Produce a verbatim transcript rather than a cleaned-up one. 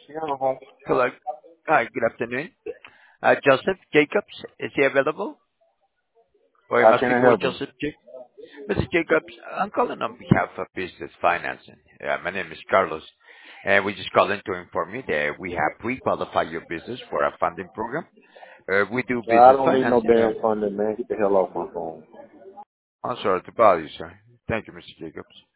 Yeah, home. Hello. Hi, good afternoon. Uh, Joseph Jacobs, is he available? Or am How I can I speaking with help you? Joseph Jacobs? Mister Jacobs, I'm calling on behalf of Business Financing. Yeah, my name is Carlos, and we just calling to inform you that we have pre-qualified your business for a funding program. Uh, we do Uh, I business don't need no financing. damn And funding, man. Get the hell off my phone. I'm sorry to bother you, sir. Thank you, Mister Jacobs.